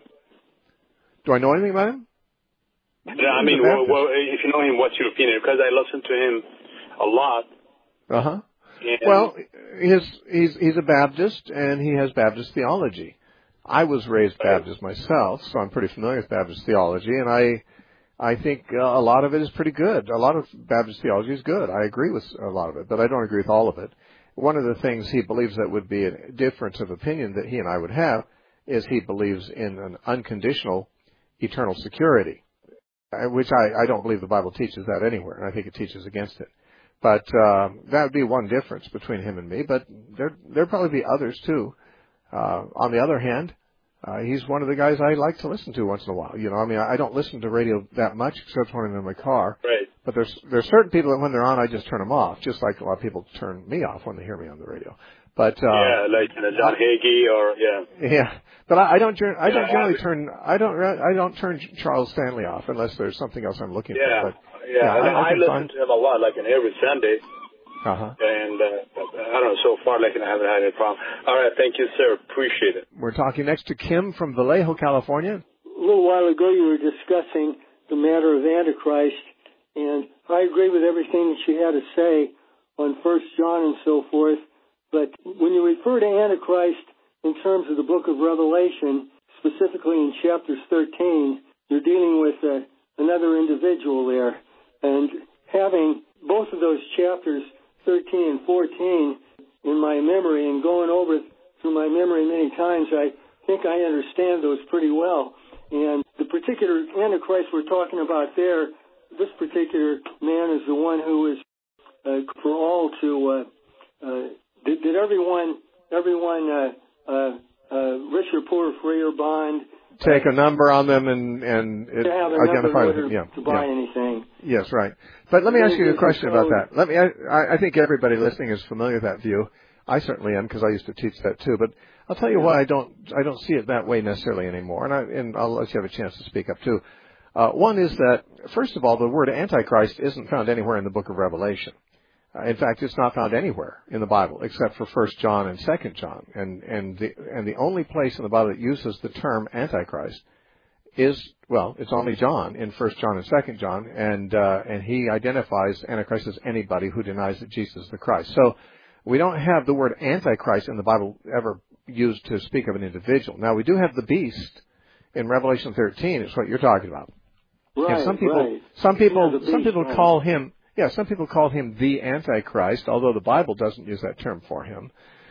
Do I know anything about him? Yeah, I mean, well, well, if you know him, what's your opinion? Because I listen to him a lot. Uh huh. And Well, his, he's he's a Baptist, and he has Baptist theology. I was raised Baptist myself, so I'm pretty familiar with Baptist theology, and I I think uh, a lot of it is pretty good. A lot of Baptist theology is good. I agree with a lot of it, but I don't agree with all of it. One of the things he believes that would be a difference of opinion that he and I would have is he believes in an unconditional eternal security, which I, I don't believe the Bible teaches that anywhere, and I think it teaches against it. But uh, that would be one difference between him and me, but there there'd probably be others too. Uh, on the other hand, uh, he's one of the guys I like to listen to once in a while. You know, I mean, I don't listen to radio that much except when I'm in my car. Right. But there's there's certain people that when they're on, I just turn them off, just like a lot of people turn me off when they hear me on the radio. But uh, yeah, like uh, John Hagee, or yeah. Yeah, but I, I don't. I don't yeah, generally turn. I don't. I don't turn Charles Stanley off unless there's something else I'm looking yeah, for. But, yeah, yeah. I, I, I, I listen find... to him a lot, like in every Sunday. Uh huh. And uh, I don't know. So far, like I haven't had any problem. All right, thank you, sir. Appreciate it. We're talking next to Kim from Vallejo, California. A little while ago, you were discussing the matter of Antichrist, and I agree with everything that you had to say on First John and so forth. But when you refer to Antichrist in terms of the book of Revelation, specifically in chapters thirteen, you're dealing with uh, another individual there. And having both of those chapters, thirteen and fourteen, in my memory and going over through my memory many times, I think I understand those pretty well. And the particular Antichrist we're talking about there, this particular man is the one who is uh, for all to... Uh, uh, Did, did everyone, everyone, uh, uh, uh, rich or poor, free or bond, take a number on them and and it, to have a identify number them? Yeah, to buy yeah. anything? Yes, right. But let me ask you a question about that. Let me. I, I think everybody listening is familiar with that view. I certainly am because I used to teach that too. But I'll tell you why I don't. I don't see it that way necessarily anymore. And, I, and I'll let you have a chance to speak up too. Uh, one is that first of all, the word Antichrist isn't found anywhere in the book of Revelation. Uh, in fact, it's not found anywhere in the Bible except for First John and Second John, and and the and the only place in the Bible that uses the term Antichrist is well, it's only John in First John and Second John, and uh, and he identifies Antichrist as anybody who denies that Jesus is the Christ. So we don't have the word Antichrist in the Bible ever used to speak of an individual. Now we do have the beast in Revelation thirteen. It's what you're talking about. Right. And some people, right. some people, Yeah, beast, some people right. call him. Yeah, some people call him the Antichrist, although the Bible doesn't use that term for him.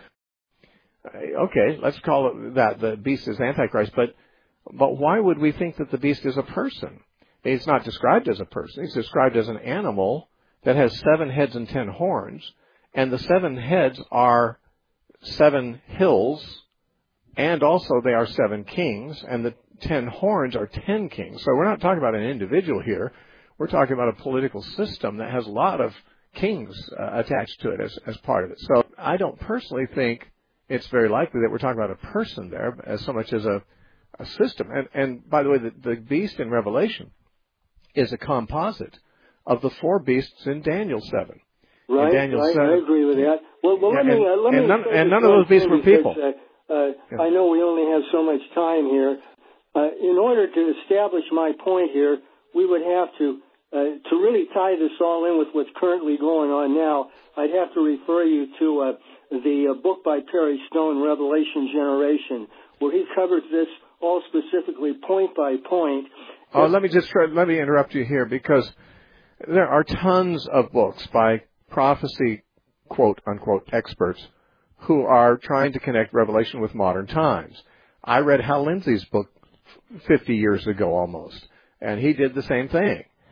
Okay, let's call it that. The beast is Antichrist, but but why would we think that the beast is a person? He's not described as a person. He's described as an animal that has seven heads and ten horns, and the seven heads are seven hills, and also they are seven kings, and the ten horns are ten kings. So we're not talking about an individual here. We're talking about a political system that has a lot of kings uh, attached to it as, as part of it. So I don't personally think it's very likely that we're talking about a person there as so much as a, a system. And, and by the way, the, the beast in Revelation is a composite of the four beasts in Daniel seven. Right, in Daniel right. seven, I agree with that. Well, well yeah, let me and, uh, let and me none, say and this none of those beasts were because, people. Uh, uh, yeah. I know we only have so much time here. Uh, in order to establish my point here, we would have to Uh, to really tie this all in with what's currently going on now, I'd have to refer you to uh, the uh, book by Perry Stone, Revelation Generation, where he covers this all specifically point by point. Oh, let me just try, let me interrupt you here because there are tons of books by prophecy, quote unquote, experts who are trying to connect Revelation with modern times. I read Hal Lindsey's book fifty years ago almost, and he did the same thing.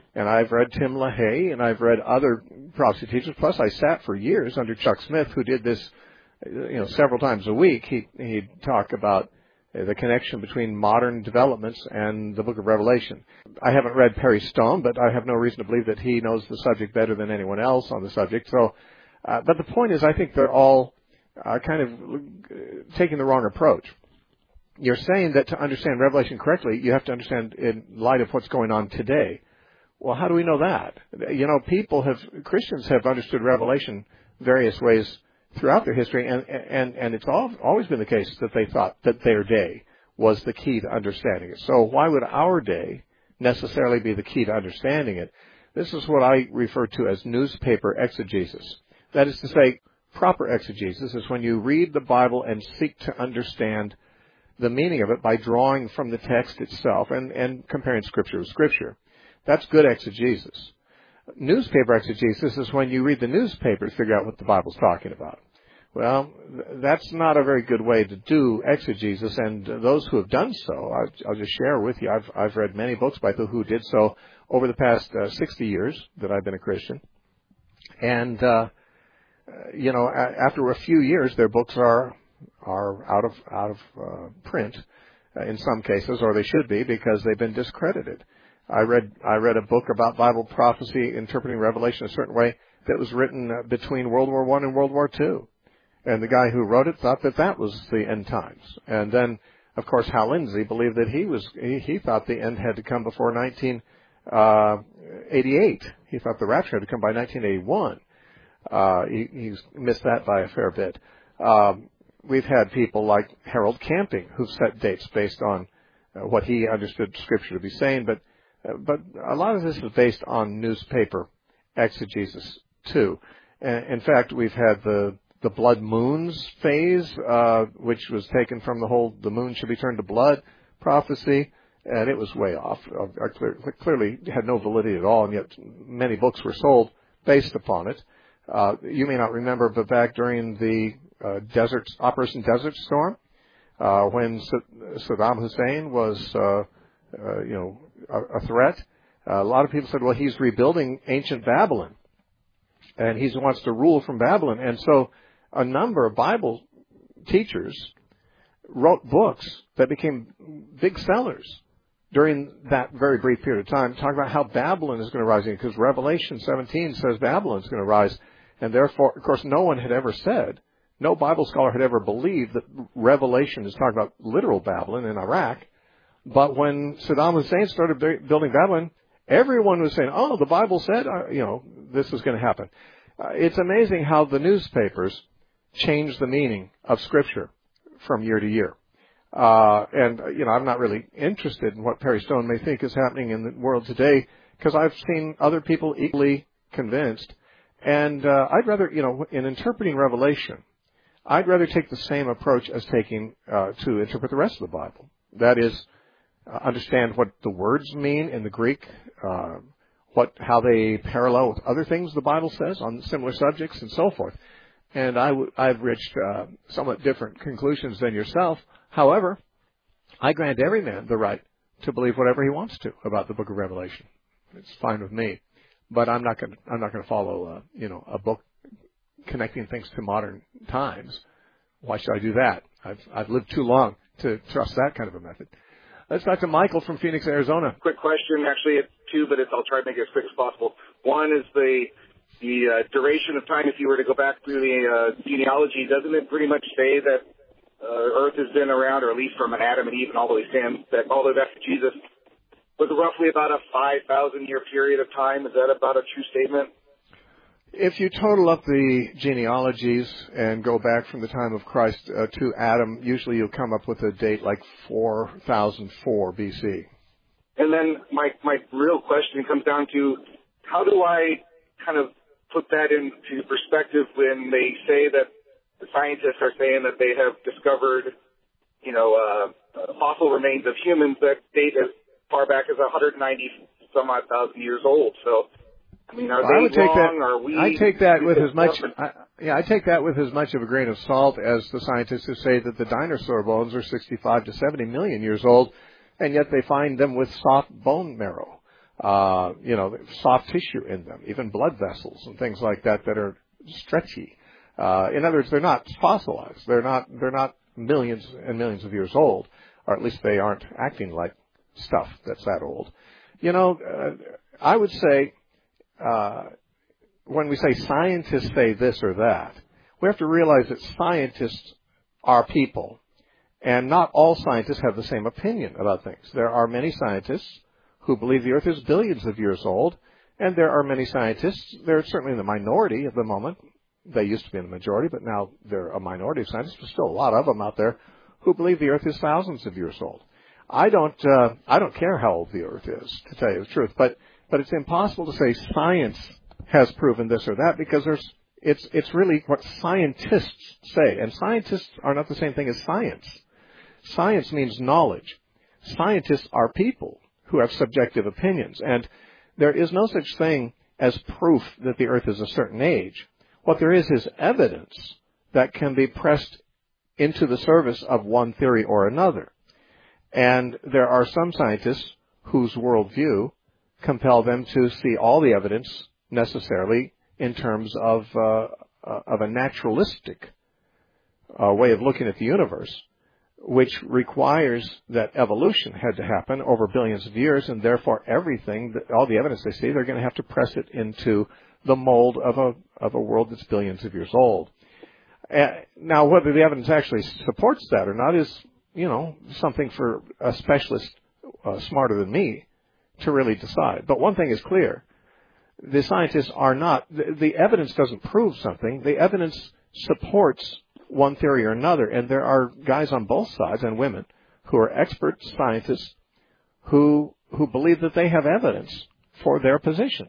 And I've read Tim LaHaye, and I've read other prophecy teachers. Plus, I sat for years under Chuck Smith, who did this, you know, several times a week. He, he'd talk about the connection between modern developments and the book of Revelation. I haven't read Perry Stone, but I have no reason to believe that he knows the subject better than anyone else on the subject. So, uh, but the point is, I think they're all uh, kind of taking the wrong approach. You're saying that to understand Revelation correctly, you have to understand in light of what's going on today. Well, how do we know that? You know, people have, Christians have understood Revelation various ways throughout their history, and and and it's all, always been the case that they thought that their day was the key to understanding it. So why would our day necessarily be the key to understanding it? This is what I refer to as newspaper exegesis. That is to say, proper exegesis is when you read the Bible and seek to understand the meaning of it by drawing from the text itself and, and comparing Scripture with Scripture. That's good exegesis. Newspaper exegesis is when you read the newspaper to figure out what the Bible's talking about. Well, that's not a very good way to do exegesis, and those who have done so, I'll, I'll just share with you, I've, I've read many books by people who did so over the past uh, sixty years that I've been a Christian. And, uh, you know, a- after a few years, their books are are out of, out of uh, print uh, in some cases, or they should be, because they've been discredited. I read I read a book about Bible prophecy interpreting Revelation a certain way that was written uh, between World War One and World War Two, and the guy who wrote it thought that that was the end times. And then, of course, Hal Lindsey believed that he was he, he thought the end had to come before nineteen eighty-eight. He thought the rapture had to come by nineteen eighty-one. Uh, he, he's missed that by a fair bit. Um, we've had people like Harold Camping who've set dates based on uh, what he understood Scripture to be saying, but Uh, but a lot of this is based on newspaper exegesis, too. And in fact, we've had the, the blood moons phase, uh, which was taken from the whole the moon should be turned to blood prophecy, and it was way off. Uh, clear, clearly had no validity at all, and yet many books were sold based upon it. Uh, you may not remember, but back during the uh, desert Operation Desert Storm, uh, when Saddam Hussein was, uh, uh, you know, a threat. Uh, a lot of people said, well, he's rebuilding ancient Babylon, and he wants to rule from Babylon. And so a number of Bible teachers wrote books that became big sellers during that very brief period of time, talking about how Babylon is going to rise, because Revelation seventeen says Babylon is going to rise. And therefore, of course, no one had ever said, no Bible scholar had ever believed that Revelation is talking about literal Babylon in Iraq. But when Saddam Hussein started building Babylon, everyone was saying, oh, the Bible said, uh, you know, this is going to happen. Uh, it's amazing how the newspapers change the meaning of Scripture from year to year. Uh, and, you know, I'm not really interested in what Perry Stone may think is happening in the world today, because I've seen other people equally convinced. And uh, I'd rather, you know, in interpreting Revelation, I'd rather take the same approach as taking uh, to interpret the rest of the Bible. That is, Uh, understand what the words mean in the Greek, uh, what how they parallel with other things the Bible says on similar subjects, and so forth. And I w- I've reached uh, somewhat different conclusions than yourself. However, I grant every man the right to believe whatever he wants to about the Book of Revelation. It's fine with me, but I'm not going I'm not going to follow uh, you know a book connecting things to modern times. Why should I do that? I've I've lived too long to trust that kind of a method. Let's talk to Michael from Phoenix, Arizona. Quick question. Actually, it's two, but it's, I'll try to make it as quick as possible. One is the the uh, duration of time. If you were to go back through the uh, genealogy, doesn't it pretty much say that uh, Earth has been around, or at least from an Adam and Eve and all the way Sam, that all the way back to Jesus, was roughly about a five thousand year period of time? Is that about a true statement? If you total up the genealogies and go back from the time of Christ uh, to Adam, usually you'll come up with a date like four thousand four B C. And then my, my real question comes down to, how do I kind of put that into perspective when they say that the scientists are saying that they have discovered, you know, uh, fossil remains of humans that date as far back as one hundred ninety some odd thousand years old? So, I mean, are well, they I would take wrong? that, Are we? I take that with as much. I, yeah, I take that with as much of a grain of salt as the scientists who say that the dinosaur bones are sixty-five to seventy million years old, and yet they find them with soft bone marrow. uh, you know, soft tissue in them, even blood vessels and things like that that are stretchy. Uh, in other words, they're not fossilized. They're not, they're not millions and millions of years old, or at least they aren't acting like stuff that's that old. You know, uh, I would say, uh, when we say scientists say this or that, we have to realize that scientists are people, and not all scientists have the same opinion about things. There are many scientists who believe the earth is billions of years old, and there are many scientists, they're certainly in the minority at the moment. They used to be in the majority, but now they're a minority of scientists. There's still a lot of them out there who believe the earth is thousands of years old. I don't, uh, I don't care how old the earth is, to tell you the truth, but, but it's impossible to say science has proven this or that, because there's, it's, it's really what scientists say. And scientists are not the same thing as science. Science means knowledge. Scientists are people who have subjective opinions. And there is no such thing as proof that the earth is a certain age. What there is is evidence that can be pressed into the service of one theory or another. And there are some scientists whose worldview compel them to see all the evidence necessarily in terms of uh, of a naturalistic uh, way of looking at the universe, which requires that evolution had to happen over billions of years, and therefore everything, all the evidence they see, they're going to have to press it into the mold of a of a world that's billions of years old. Uh, now, whether the evidence actually supports that or not is, you know, something for a specialist uh, smarter than me to really decide. But one thing is clear. The scientists are not, the, the evidence doesn't prove something. The evidence supports one theory or another. And there are guys on both sides, and women, who are expert scientists who who believe that they have evidence for their position.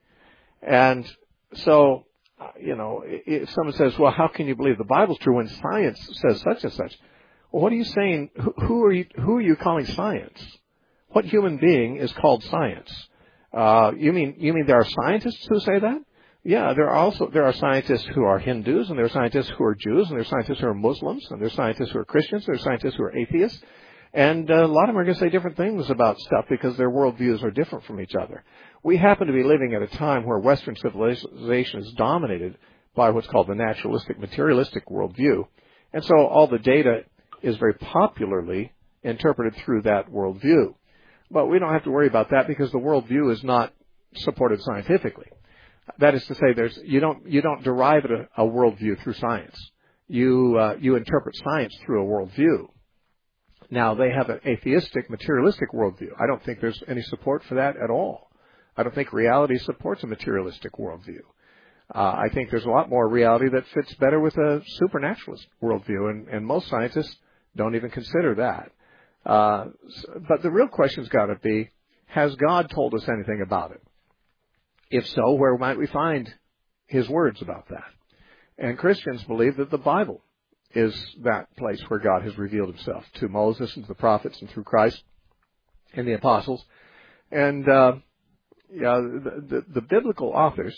And so, you know, if someone says, well, how can you believe the Bible's true when science says such and such? Well, what are you saying? Who, who are you, who are you calling science? What human being is called science? Uh, you mean, you mean there are scientists who say that? Yeah, there are also, there are scientists who are Hindus, and there are scientists who are Jews, and there are scientists who are Muslims, and there are scientists who are Christians, there are scientists who are atheists. And uh, a lot of them are going to say different things about stuff because their worldviews are different from each other. We happen to be living at a time where Western civilization is dominated by what's called the naturalistic, materialistic worldview. And so all the data is very popularly interpreted through that worldview. But we don't have to worry about that because the worldview is not supported scientifically. That is to say, there's you don't you don't derive a, a worldview through science. You uh, you interpret science through a worldview. Now, they have an atheistic, materialistic worldview. I don't think there's any support for that at all. I don't think reality supports a materialistic worldview. Uh, I think there's a lot more reality that fits better with a supernaturalist worldview, and, and most scientists don't even consider that. Uh, but the real question's got to be, has God told us anything about it? If so, where might we find His words about that? And Christians believe that the Bible is that place where God has revealed Himself to Moses and to the prophets and through Christ and the apostles. And uh, yeah, the, the, the biblical authors,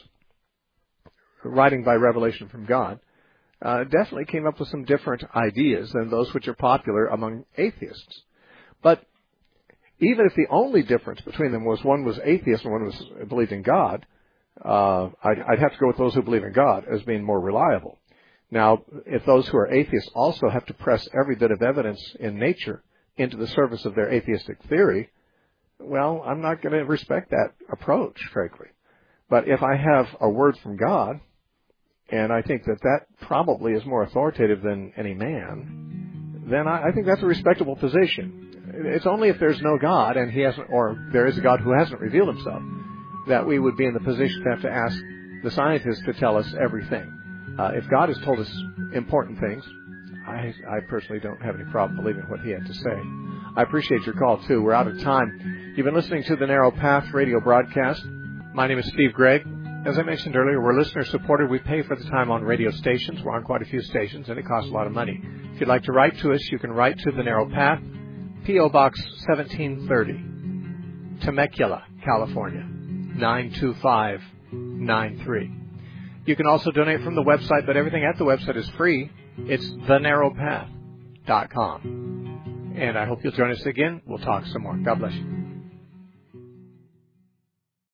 writing by revelation from God, uh, definitely came up with some different ideas than those which are popular among atheists. But even if the only difference between them was one was atheist and one was believed in God, uh, I'd, I'd have to go with those who believe in God as being more reliable. Now, if those who are atheists also have to press every bit of evidence in nature into the service of their atheistic theory, well, I'm not going to respect that approach, frankly. But if I have a word from God, and I think that that probably is more authoritative than any man, then I, I think that's a respectable position. It's only if there's no God and He hasn't, or there is a God who hasn't revealed Himself, that we would be in the position to have to ask the scientists to tell us everything. Uh, if God has told us important things, I, I personally don't have any problem believing what He had to say. I appreciate your call, too. We're out of time. You've been listening to the Narrow Path radio broadcast. My name is Steve Gregg. As I mentioned earlier, we're listener-supported. We pay for the time on radio stations. We're on quite a few stations, and it costs a lot of money. If you'd like to write to us, you can write to the Narrow Path, P O. Box seventeen thirty, Temecula, California, nine two five nine three. You can also donate from the website, but everything at the website is free. It's the narrow path dot com. And I hope you'll join us again. We'll talk some more. God bless you.